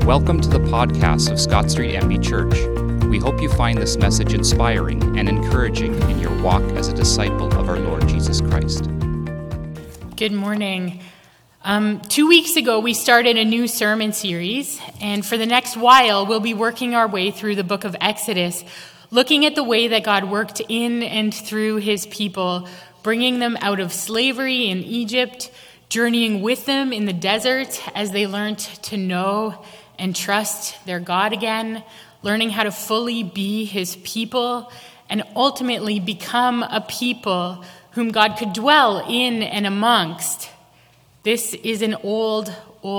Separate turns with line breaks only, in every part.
Welcome to the podcast of Scott Street MB Church. We hope you find this message inspiring and encouraging in your walk as a disciple of our Lord Jesus Christ.
Good morning. 2 weeks ago, we started a new sermon series, and for the next while, we'll be working our way through the book of Exodus, looking at the way that God worked in and through his people, bringing them out of slavery in Egypt, journeying with them in the desert as they learned to know and trust their God again, learning how to fully be his people, and ultimately become a people whom God could dwell in and amongst. This is an old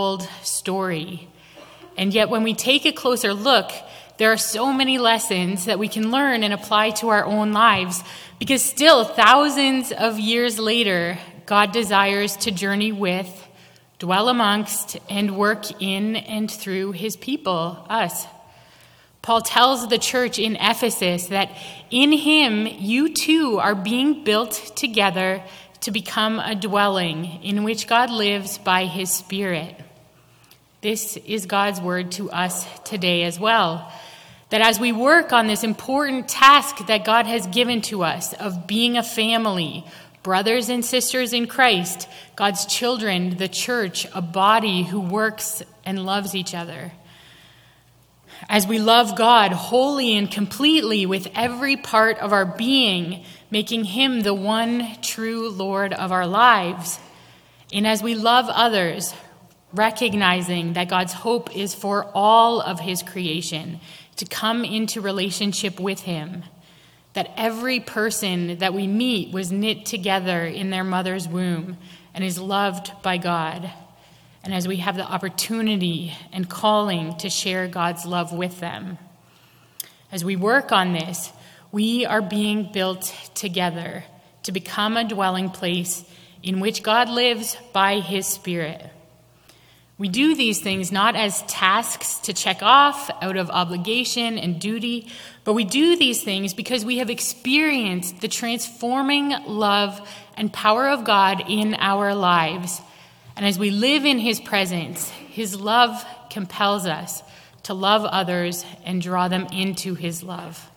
story. And yet when we take a closer look, there are so many lessons that we can learn and apply to our own lives, because still, thousands of years later, God desires to journey with, dwell amongst, and work in and through his people, us. Paul tells the church in Ephesus that in him, you too are being built together to become a dwelling in which God lives by his Spirit. This is God's word to us today as well. That as we work on this important task that God has given to us of being a family, brothers and sisters in Christ, God's children, the church, a body who works and loves each other. As we love God wholly and completely with every part of our being, making him the one true Lord of our lives. And as we love others, recognizing that God's hope is for all of his creation to come into relationship with him. That every person that we meet was knit together in their mother's womb and is loved by God. And as we have the opportunity and calling to share God's love with them. As we work on this, we are being built together to become a dwelling place in which God lives by his Spirit. We do these things not as tasks to check off out of obligation and duty, but we do these things because we have experienced the transforming love and power of God in our lives. And as we live in his presence, his love compels us to love others and draw them into his love.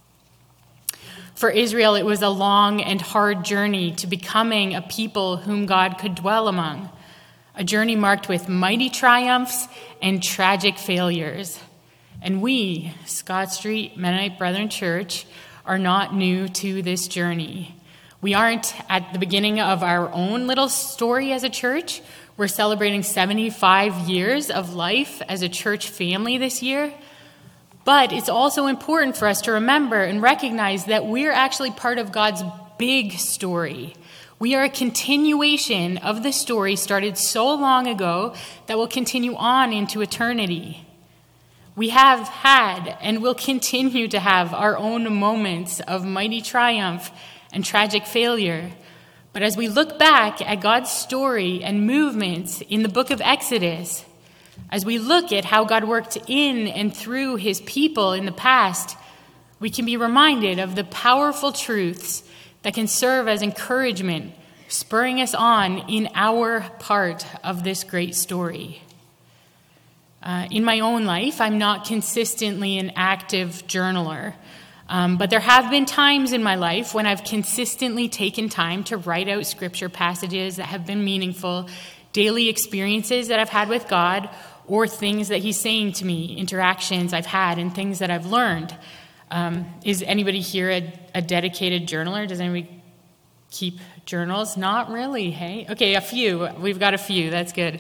For Israel, it was a long and hard journey to becoming a people whom God could dwell among. A journey marked with mighty triumphs and tragic failures. And we, Scott Street Mennonite Brethren Church, are not new to this journey. We aren't at the beginning of our own little story as a church. We're celebrating 75 years of life as a church family this year. But it's also important for us to remember and recognize that we're actually part of God's big story. We are a continuation of the story started so long ago that will continue on into eternity. We have had and will continue to have our own moments of mighty triumph and tragic failure. But as we look back at God's story and movements in the book of Exodus, as we look at how God worked in and through his people in the past, we can be reminded of the powerful truths that can serve as encouragement, spurring us on in our part of this great story. In my own life, I'm not consistently an active journaler, but there have been times in my life when I've consistently taken time to write out scripture passages that have been meaningful, daily experiences that I've had with God, or things that he's saying to me, interactions I've had, and things that I've learned. Is anybody here a dedicated journaler? Does anybody keep journals? Not really, hey? Okay, a few. We've got a few. That's good.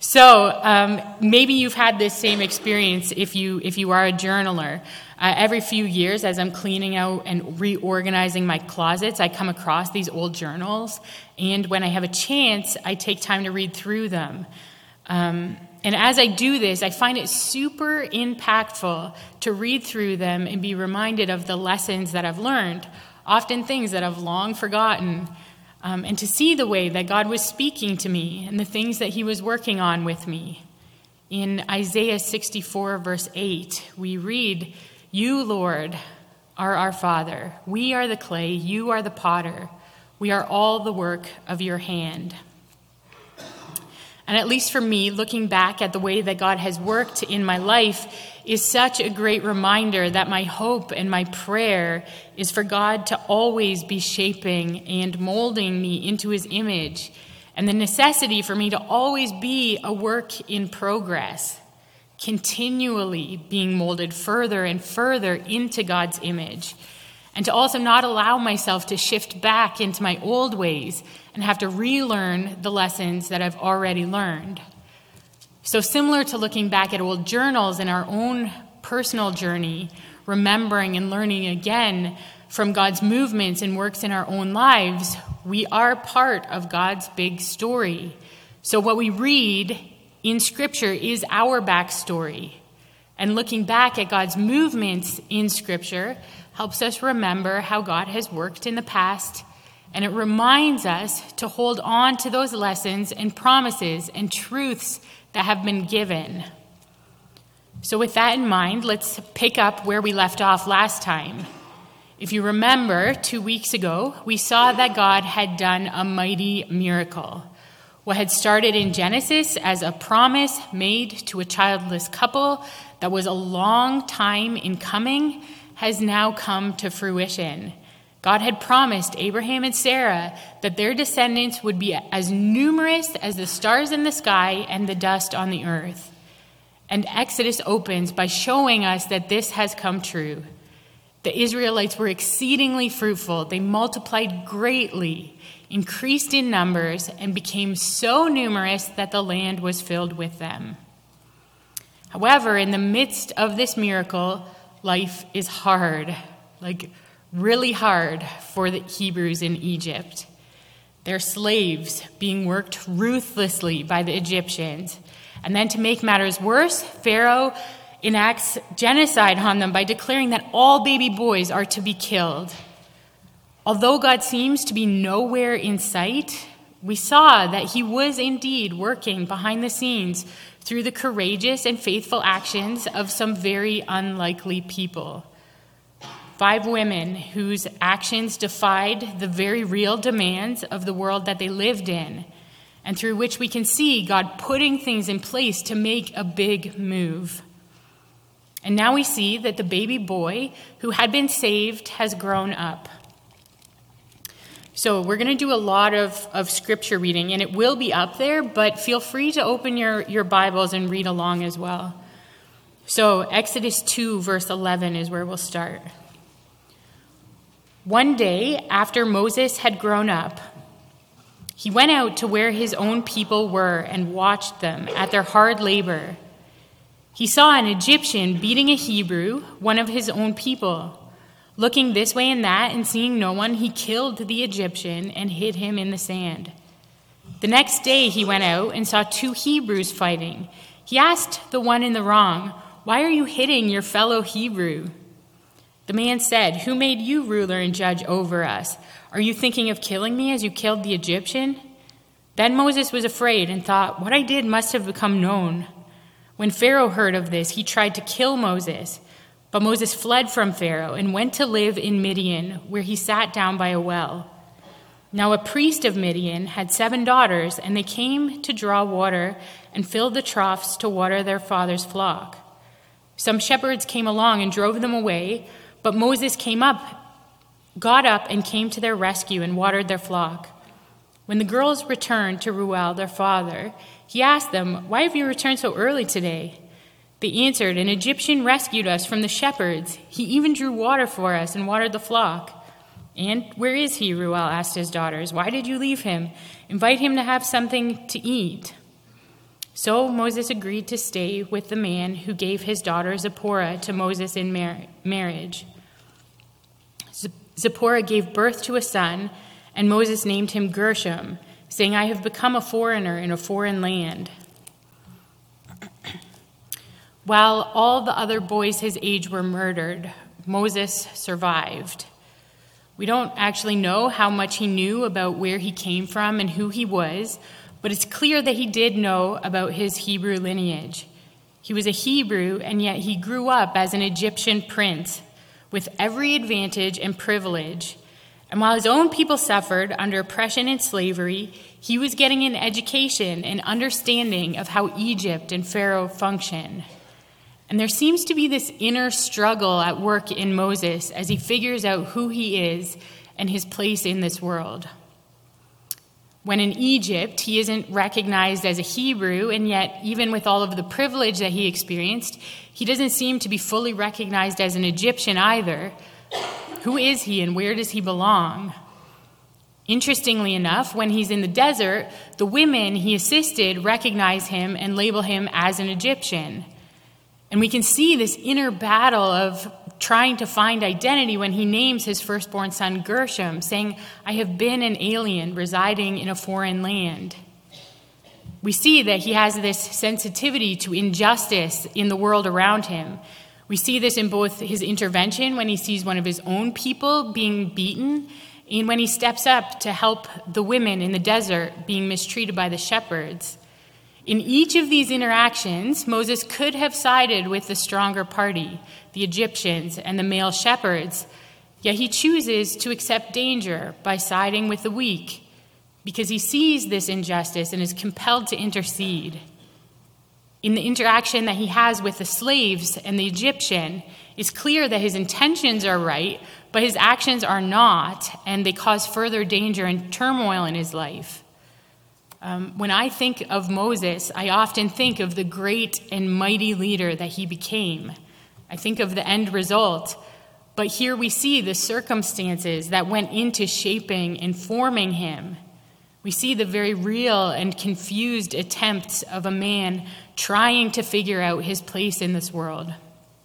So maybe you've had this same experience if you are a journaler. Every few years, as I'm cleaning out and reorganizing my closets, I come across these old journals. And when I have a chance, I take time to read through them. And as I do this, I find it super impactful to read through them and be reminded of the lessons that I've learned, often things that I've long forgotten, and to see the way that God was speaking to me and the things that he was working on with me. In Isaiah 64, verse 8, we read, "You, Lord, are our Father. We are the clay. You are the potter. We are all the work of your hand." And at least for me, looking back at the way that God has worked in my life is such a great reminder that my hope and my prayer is for God to always be shaping and molding me into his image, and the necessity for me to always be a work in progress, continually being molded further and further into God's image, and to also not allow myself to shift back into my old ways and have to relearn the lessons that I've already learned. So similar to looking back at old journals in our own personal journey, remembering and learning again from God's movements and works in our own lives, we are part of God's big story. So what we read in Scripture is our backstory. And looking back at God's movements in Scripture helps us remember how God has worked in the past, and it reminds us to hold on to those lessons and promises and truths that have been given. So with that in mind, let's pick up where we left off last time. If you remember, 2 weeks ago, we saw that God had done a mighty miracle. What had started in Genesis as a promise made to a childless couple that was a long time in coming has now come to fruition. God had promised Abraham and Sarah that their descendants would be as numerous as the stars in the sky and the dust on the earth. And Exodus opens by showing us that this has come true. The Israelites were exceedingly fruitful. They multiplied greatly, increased in numbers, and became so numerous that the land was filled with them. However, in the midst of this miracle, life is hard, really hard for the Hebrews in Egypt. They're slaves being worked ruthlessly by the Egyptians. And then to make matters worse, Pharaoh enacts genocide on them by declaring that all baby boys are to be killed. Although God seems to be nowhere in sight, we saw that he was indeed working behind the scenes through the courageous and faithful actions of some very unlikely people. 5 women whose actions defied the very real demands of the world that they lived in, and through which we can see God putting things in place to make a big move. And now we see that the baby boy who had been saved has grown up. So we're going to do a lot of scripture reading, and it will be up there, but feel free to open your Bibles and read along as well. So Exodus 2, verse 11 is where we'll start. One day, after Moses had grown up, he went out to where his own people were and watched them at their hard labor. He saw an Egyptian beating a Hebrew, one of his own people. Looking this way and that and seeing no one, he killed the Egyptian and hid him in the sand. The next day he went out and saw 2 Hebrews fighting. He asked the one in the wrong, "Why are you hitting your fellow Hebrew?" The man said, "Who made you ruler and judge over us? Are you thinking of killing me as you killed the Egyptian?" Then Moses was afraid and thought, "What I did must have become known." When Pharaoh heard of this, he tried to kill Moses. But Moses fled from Pharaoh and went to live in Midian, where he sat down by a well. Now a priest of Midian had 7 daughters, and they came to draw water and filled the troughs to water their father's flock. Some shepherds came along and drove them away, but Moses got up and came to their rescue and watered their flock. When the girls returned to Reuel, their father, he asked them, "Why have you returned so early today?" They answered, "An Egyptian rescued us from the shepherds. He even drew water for us and watered the flock." "And where is he?" Reuel asked his daughters. "Why did you leave him? Invite him to have something to eat." So Moses agreed to stay with the man who gave his daughter Zipporah to Moses in marriage. Zipporah gave birth to a son, and Moses named him Gershom, saying, "I have become a foreigner in a foreign land." While all the other boys his age were murdered, Moses survived. We don't actually know how much he knew about where he came from and who he was, but it's clear that he did know about his Hebrew lineage. He was a Hebrew, and yet he grew up as an Egyptian prince with every advantage and privilege. And while his own people suffered under oppression and slavery, he was getting an education and understanding of how Egypt and Pharaoh function. And there seems to be this inner struggle at work in Moses as he figures out who he is and his place in this world. When in Egypt, he isn't recognized as a Hebrew, and yet, even with all of the privilege that he experienced, he doesn't seem to be fully recognized as an Egyptian either. Who is he and where does he belong? Interestingly enough, when he's in the desert, the women he assisted recognize him and label him as an Egyptian. And we can see this inner battle of trying to find identity when he names his firstborn son Gershom, saying, "I have been an alien residing in a foreign land." We see that he has this sensitivity to injustice in the world around him. We see this in both his intervention when he sees one of his own people being beaten and when he steps up to help the women in the desert being mistreated by the shepherds. In each of these interactions, Moses could have sided with the stronger party, the Egyptians and the male shepherds, yet he chooses to accept danger by siding with the weak because he sees this injustice and is compelled to intercede. In the interaction that he has with the slaves and the Egyptian, it's clear that his intentions are right, but his actions are not, and they cause further danger and turmoil in his life. When I think of Moses, I often think of the great and mighty leader that he became. I think of the end result, but here we see the circumstances that went into shaping and forming him. We see the very real and confused attempts of a man trying to figure out his place in this world.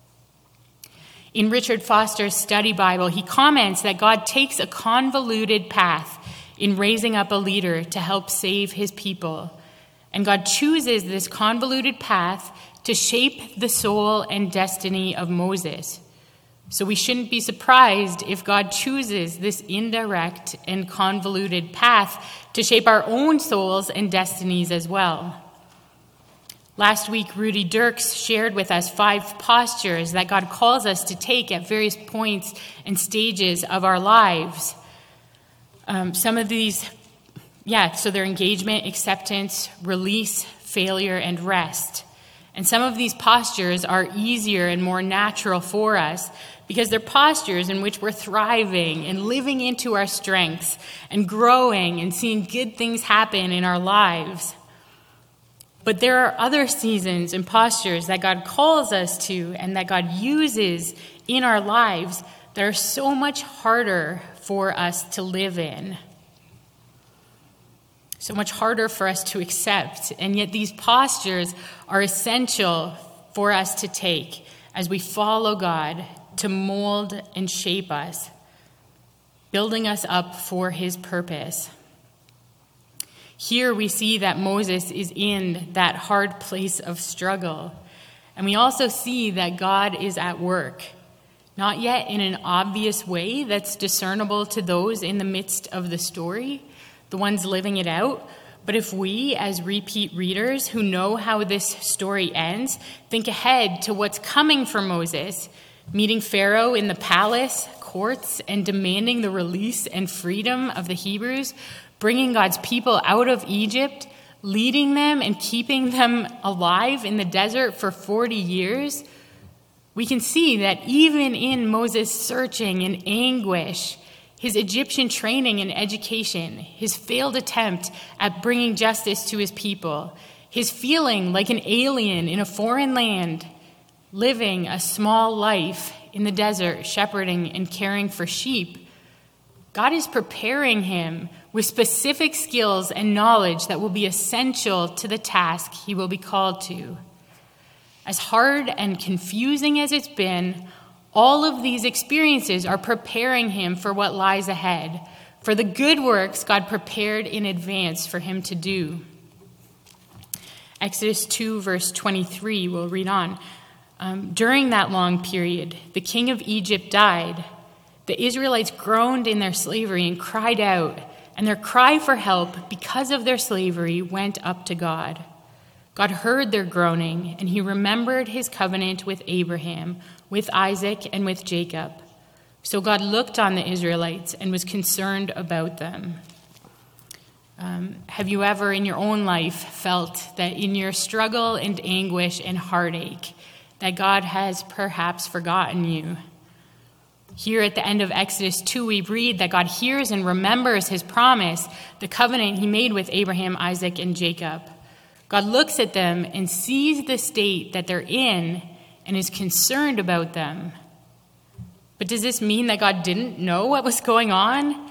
In Richard Foster's study Bible, he comments that God takes a convoluted path in raising up a leader to help save his people. And God chooses this convoluted path to shape the soul and destiny of Moses. So we shouldn't be surprised if God chooses this indirect and convoluted path to shape our own souls and destinies as well. Last week, Rudy Dirks shared with us 5 postures that God calls us to take at various points and stages of our lives. Some of these, so they're engagement, acceptance, release, failure, and rest. And some of these postures are easier and more natural for us because they're postures in which we're thriving and living into our strengths and growing and seeing good things happen in our lives. But there are other seasons and postures that God calls us to and that God uses in our lives that are so much harder for us to live in. So much harder for us to accept. And yet these postures are essential for us to take as we follow God to mold and shape us, building us up for his purpose. Here we see that Moses is in that hard place of struggle. And we also see that God is at work, not yet in an obvious way that's discernible to those in the midst of the story, the ones living it out. But if we, as repeat readers who know how this story ends, think ahead to what's coming for Moses, meeting Pharaoh in the palace, courts, and demanding the release and freedom of the Hebrews, bringing God's people out of Egypt, leading them and keeping them alive in the desert for 40 years, we can see that even in Moses' searching and anguish, his Egyptian training and education, his failed attempt at bringing justice to his people, his feeling like an alien in a foreign land, living a small life in the desert, shepherding and caring for sheep, God is preparing him with specific skills and knowledge that will be essential to the task he will be called to. As hard and confusing as it's been, all of these experiences are preparing him for what lies ahead, for the good works God prepared in advance for him to do. Exodus 2, verse 23, we'll read on. During that long period, the king of Egypt died. The Israelites groaned in their slavery and cried out, and their cry for help because of their slavery went up to God. God heard their groaning, and he remembered his covenant with Abraham, with Isaac, and with Jacob. So God looked on the Israelites and was concerned about them. Have you ever in your own life felt that in your struggle and anguish and heartache that God has perhaps forgotten you? Here at the end of Exodus 2, we read that God hears and remembers his promise, the covenant he made with Abraham, Isaac, and Jacob. God looks at them and sees the state that they're in and is concerned about them. But does this mean that God didn't know what was going on?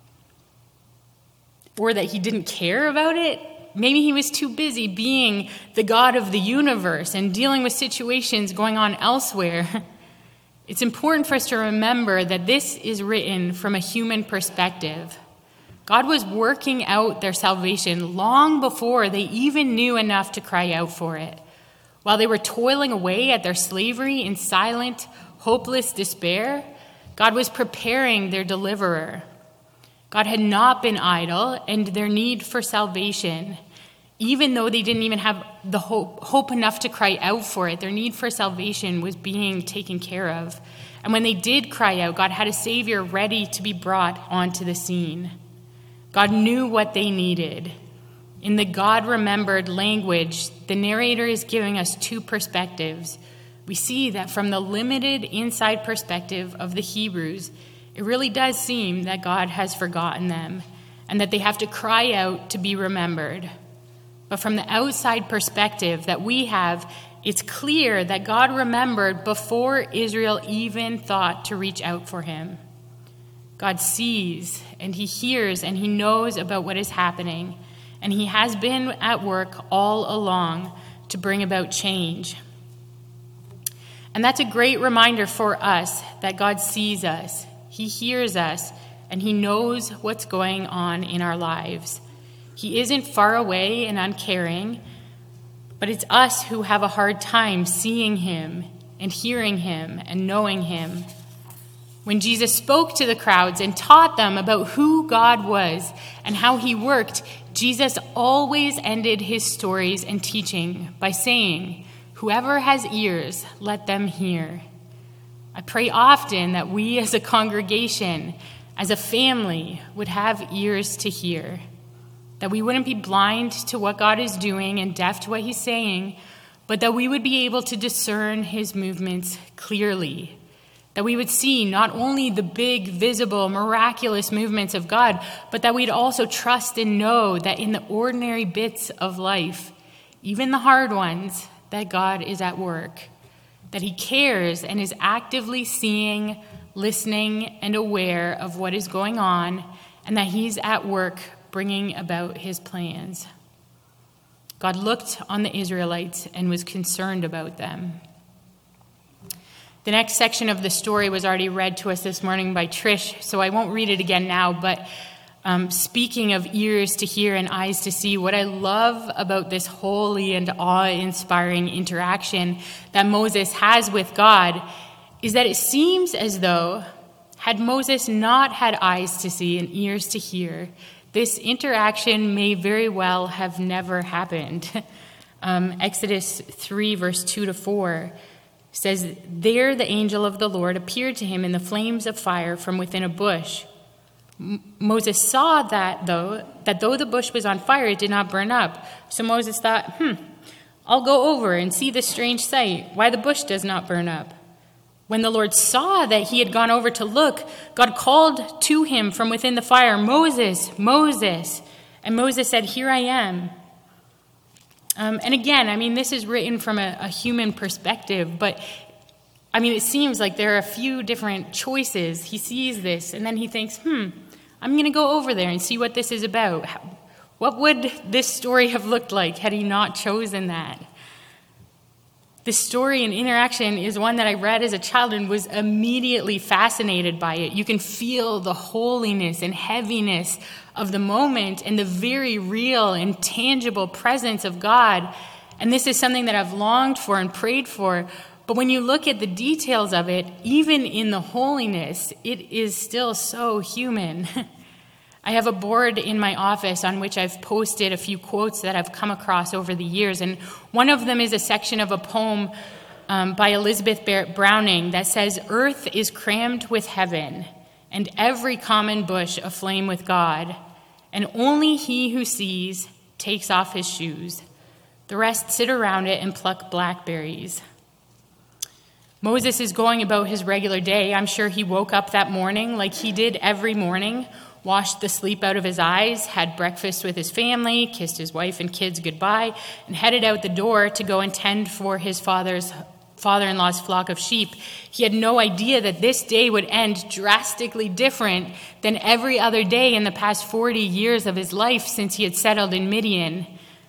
Or that he didn't care about it? Maybe he was too busy being the God of the universe and dealing with situations going on elsewhere. It's important for us to remember that this is written from a human perspective. God was working out their salvation long before they even knew enough to cry out for it. While they were toiling away at their slavery in silent, hopeless despair, God was preparing their deliverer. God had not been idle, and their need for salvation, even though they didn't even have the hope enough to cry out for it, their need for salvation was being taken care of. And when they did cry out, God had a Savior ready to be brought onto the scene. God knew what they needed. In the God-remembered language, the narrator is giving us two perspectives. We see that from the limited inside perspective of the Hebrews, it really does seem that God has forgotten them and that they have to cry out to be remembered. But from the outside perspective that we have, it's clear that God remembered before Israel even thought to reach out for him. God sees and he hears and he knows about what is happening, and he has been at work all along to bring about change. And that's a great reminder for us that God sees us, he hears us, and he knows what's going on in our lives. He isn't far away and uncaring, but it's us who have a hard time seeing him and hearing him and knowing him. When Jesus spoke to the crowds and taught them about who God was and how he worked, Jesus always ended his stories and teaching by saying, "Whoever has ears, let them hear." I pray often that we as a congregation, as a family, would have ears to hear, that we wouldn't be blind to what God is doing and deaf to what he's saying, but that we would be able to discern his movements clearly, that we would see not only the big, visible, miraculous movements of God, but that we'd also trust and know that in the ordinary bits of life, even the hard ones, that God is at work, that he cares and is actively seeing, listening, and aware of what is going on, and that he's at work bringing about his plans. God looked on the Israelites and was concerned about them. The next section of the story was already read to us this morning by Trish, so I won't read it again now, but speaking of ears to hear and eyes to see, what I love about this holy and awe-inspiring interaction that Moses has with God is that it seems as though, had Moses not had eyes to see and ears to hear, this interaction may very well have never happened. Exodus 3, verse 2-4 says, "There the angel of the Lord appeared to him in the flames of fire from within a bush. Moses saw that though the bush was on fire, it did not burn up. So Moses thought, I'll go over and see this strange sight, why the bush does not burn up. When the Lord saw that he had gone over to look, God called to him from within the fire, 'Moses, Moses.' And Moses said, 'Here I am.'" And again, this is written from a human perspective, but it seems like there are a few different choices. He sees this, and then he thinks, I'm going to go over there and see what this is about. What would this story have looked like had he not chosen that? This story and interaction is one that I read as a child and was immediately fascinated by it. You can feel the holiness and heaviness of the moment and the very real and tangible presence of God. And this is something that I've longed for and prayed for. But when you look at the details of it, even in the holiness, it is still so human. I have a board in my office on which I've posted a few quotes that I've come across over the years, and one of them is a section of a poem by Elizabeth Barrett Browning that says, "Earth is crammed with heaven, and every common bush aflame with God, and only he who sees takes off his shoes. The rest sit around it and pluck blackberries." Moses is going about his regular day. I'm sure he woke up that morning like he did every morning, washed the sleep out of his eyes, had breakfast with his family, kissed his wife and kids goodbye, and headed out the door to go and tend for his father-in-law's flock of sheep. He had no idea that this day would end drastically different than every other day in the past 40 years of his life since he had settled in Midian.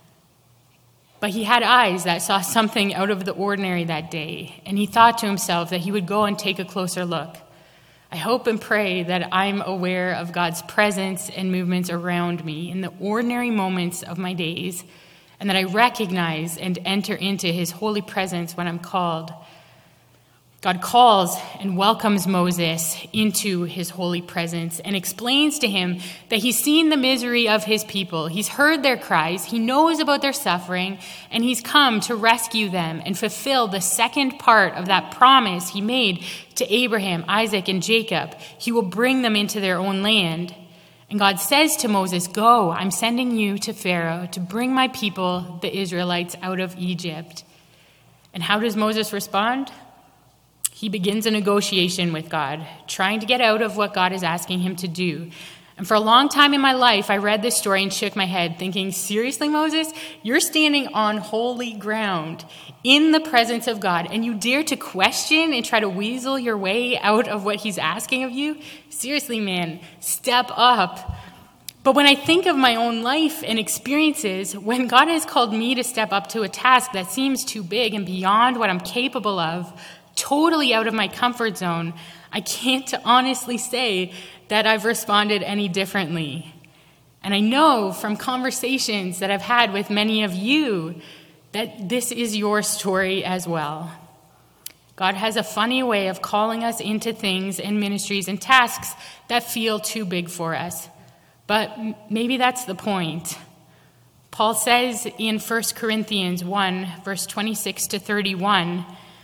But he had eyes that saw something out of the ordinary that day, and he thought to himself that he would go and take a closer look. I hope and pray that I'm aware of God's presence and movements around me in the ordinary moments of my days, and that I recognize and enter into his holy presence when I'm called. God calls and welcomes Moses into his holy presence and explains to him that he's seen the misery of his people. He's heard their cries. He knows about their suffering, and he's come to rescue them and fulfill the second part of that promise he made to Abraham, Isaac, and Jacob. He will bring them into their own land. And God says to Moses, "Go, I'm sending you to Pharaoh to bring my people, the Israelites, out of Egypt." And how does Moses respond? He begins a negotiation with God, trying to get out of what God is asking him to do. And for a long time in my life, I read this story and shook my head, thinking, seriously, Moses? You're standing on holy ground in the presence of God, and you dare to question and try to weasel your way out of what he's asking of you? Seriously, man, step up. But when I think of my own life and experiences, when God has called me to step up to a task that seems too big and beyond what I'm capable of, totally out of my comfort zone, I can't honestly say that I've responded any differently. And I know from conversations that I've had with many of you that this is your story as well. God has a funny way of calling us into things and ministries and tasks that feel too big for us. But maybe that's the point. Paul says in 1 Corinthians 1, verse 26 to 31,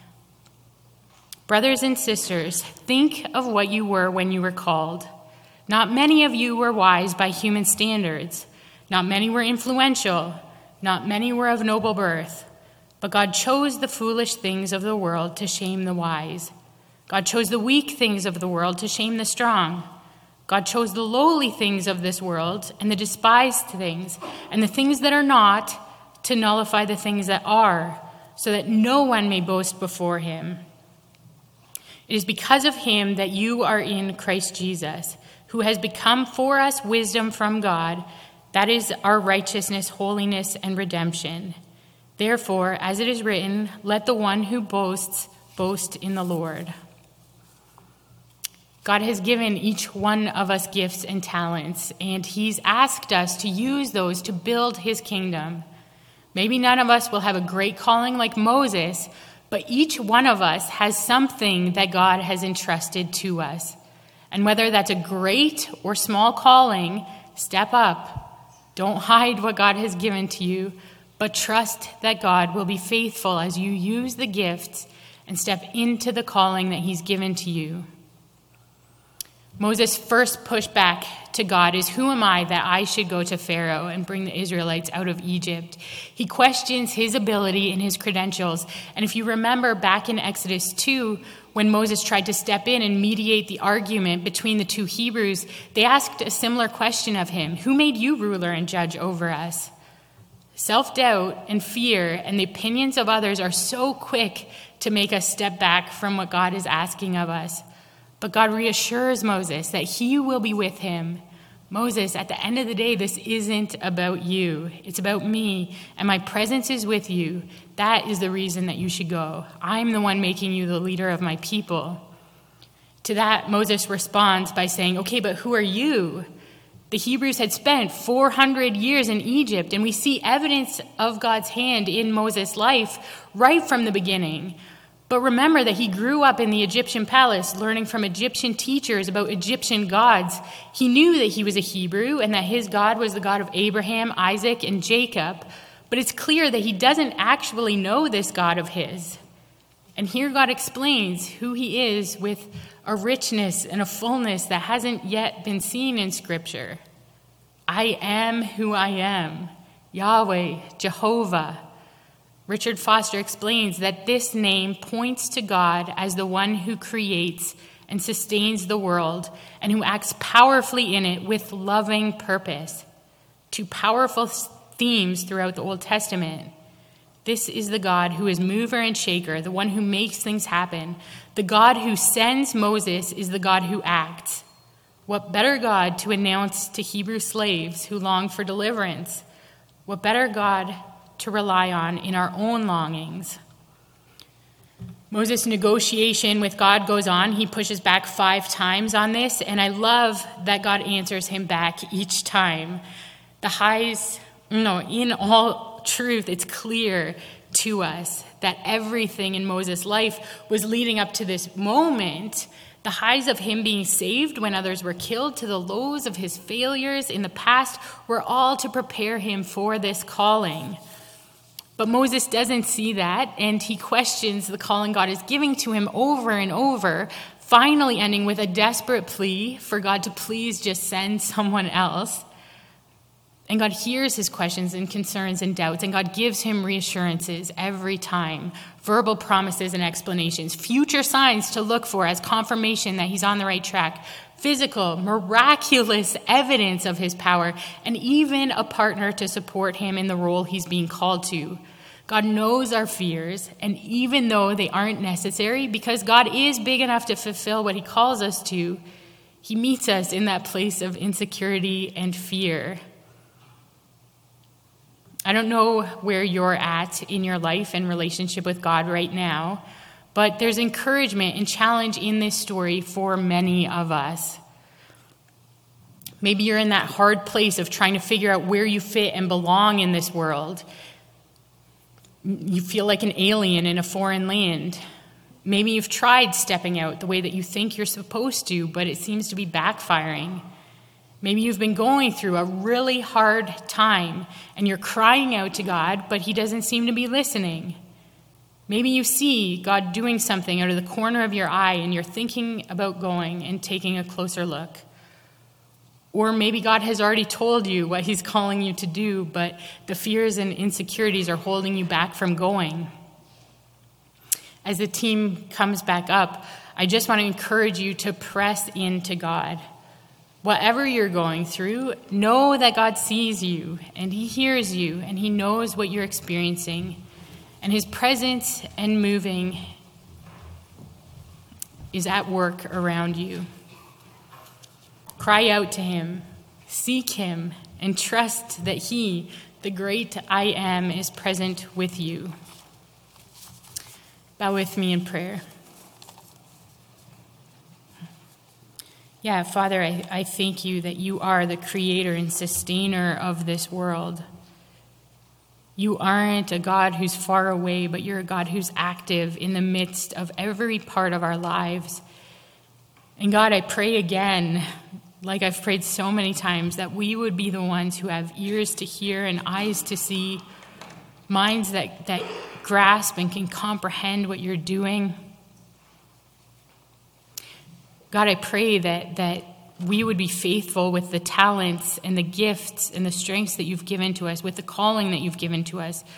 "Brothers and sisters, think of what you were when you were called. Not many of you were wise by human standards. Not many were influential. Not many were of noble birth. But God chose the foolish things of the world to shame the wise. God chose the weak things of the world to shame the strong. God chose the lowly things of this world and the despised things and the things that are not to nullify the things that are, so that no one may boast before him. It is because of him that you are in Christ Jesus, who has become for us wisdom from God. That is our righteousness, holiness, and redemption. Therefore, as it is written, let the one who boasts boast in the Lord." God has given each one of us gifts and talents, and he's asked us to use those to build his kingdom. Maybe none of us will have a great calling like Moses, but each one of us has something that God has entrusted to us. And whether that's a great or small calling, step up. Don't hide what God has given to you, but trust that God will be faithful as you use the gifts and step into the calling that he's given to you. Moses' first pushback to God is, "Who am I that I should go to Pharaoh and bring the Israelites out of Egypt?" He questions his ability and his credentials. And if you remember back in Exodus 2, when Moses tried to step in and mediate the argument between the two Hebrews, they asked a similar question of him: "Who made you ruler and judge over us?" Self-doubt and fear and the opinions of others are so quick to make us step back from what God is asking of us. But God reassures Moses that he will be with him. "Moses, at the end of the day, this isn't about you. It's about me, and my presence is with you. That is the reason that you should go. I'm the one making you the leader of my people." To that, Moses responds by saying, "Okay, but who are you?" The Hebrews had spent 400 years in Egypt, and we see evidence of God's hand in Moses' life right from the beginning. But remember that he grew up in the Egyptian palace, learning from Egyptian teachers about Egyptian gods. He knew that he was a Hebrew and that his God was the God of Abraham, Isaac, and Jacob. But it's clear that he doesn't actually know this God of his. And here God explains who he is with a richness and a fullness that hasn't yet been seen in Scripture. I am who I am, Yahweh, Jehovah. Richard Foster explains that this name points to God as the one who creates and sustains the world and who acts powerfully in it with loving purpose. Two powerful themes throughout the Old Testament. This is the God who is mover and shaker, the one who makes things happen. The God who sends Moses is the God who acts. What better God to announce to Hebrew slaves who long for deliverance? What better God to rely on in our own longings? Moses' negotiation with God goes on. He pushes back 5 times on this, and I love that God answers him back each time. In all truth, it's clear to us that everything in Moses' life was leading up to this moment. The highs of him being saved when others were killed to the lows of his failures in the past were all to prepare him for this calling. But Moses doesn't see that, and he questions the calling God is giving to him over and over, finally ending with a desperate plea for God to please just send someone else. And God hears his questions and concerns and doubts, and God gives him reassurances every time, verbal promises and explanations, future signs to look for as confirmation that he's on the right track, physical, miraculous evidence of his power, and even a partner to support him in the role he's being called to. God knows our fears, and even though they aren't necessary, because God is big enough to fulfill what he calls us to, he meets us in that place of insecurity and fear. I don't know where you're at in your life and relationship with God right now, but there's encouragement and challenge in this story for many of us. Maybe you're in that hard place of trying to figure out where you fit and belong in this world. You feel like an alien in a foreign land. Maybe you've tried stepping out the way that you think you're supposed to, but it seems to be backfiring. Maybe you've been going through a really hard time and you're crying out to God, but he doesn't seem to be listening. Maybe you see God doing something out of the corner of your eye and you're thinking about going and taking a closer look. Or maybe God has already told you what he's calling you to do, but the fears and insecurities are holding you back from going. As the team comes back up, I just want to encourage you to press into God. Whatever you're going through, know that God sees you and he hears you and he knows what you're experiencing. And his presence and moving is at work around you. Cry out to him, seek him, and trust that he, the great I am, is present with you. Bow with me in prayer. Yeah, Father, I thank you that you are the creator and sustainer of this world. You aren't a God who's far away, but you're a God who's active in the midst of every part of our lives. And God, I pray again, like I've prayed so many times, that we would be the ones who have ears to hear and eyes to see, minds that grasp and can comprehend what you're doing. God, I pray that we would be faithful with the talents and the gifts and the strengths that you've given to us, with the calling that you've given to us.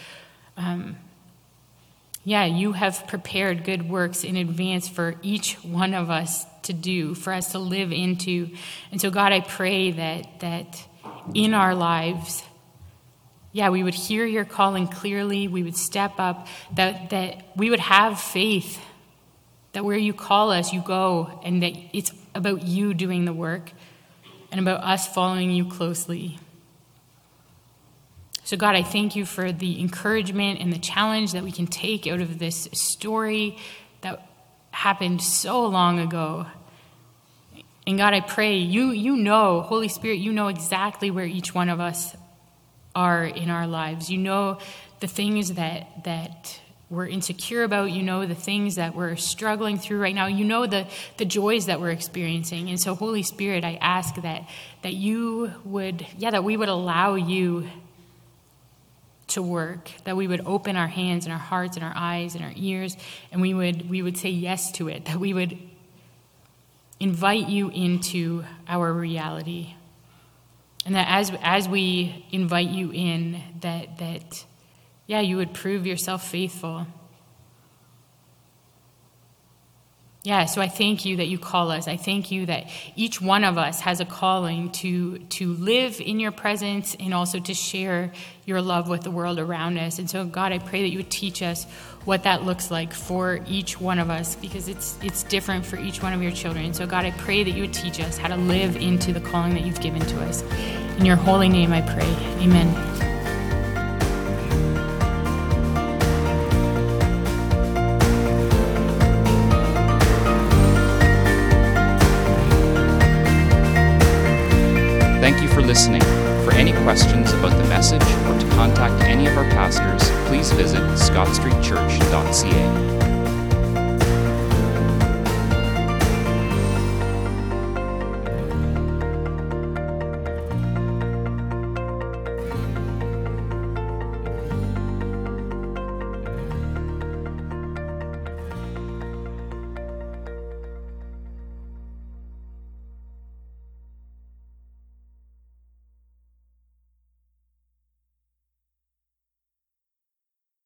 You have prepared good works in advance for each one of us to do, for us to live into. And so, God, I pray that in our lives, we would hear your calling clearly, we would step up, that we would have faith, that where you call us, you go, and that it's about you doing the work and about us following you closely. So God, I thank you for the encouragement and the challenge that we can take out of this story that happened so long ago. And God, I pray, you know, Holy Spirit, you know exactly where each one of us are in our lives. You know the things that we're insecure about. You know the things that we're struggling through right now. You know the joys that we're experiencing. And so, Holy Spirit, I ask that we would allow you to work, that we would open our hands and our hearts and our eyes and our ears, and we would say yes to it, that we would invite you into our reality. And that as we invite you in, that you would prove yourself faithful. Yeah, so I thank you that you call us. I thank you that each one of us has a calling to live in your presence and also to share your love with the world around us. And so, God, I pray that you would teach us what that looks like for each one of us, because it's different for each one of your children. So, God, I pray that you would teach us how to live into the calling that you've given to us. In your holy name I pray. Amen.
Thank you for listening. For any questions about the message or to contact any of our pastors, please visit scottstreetchurch.ca.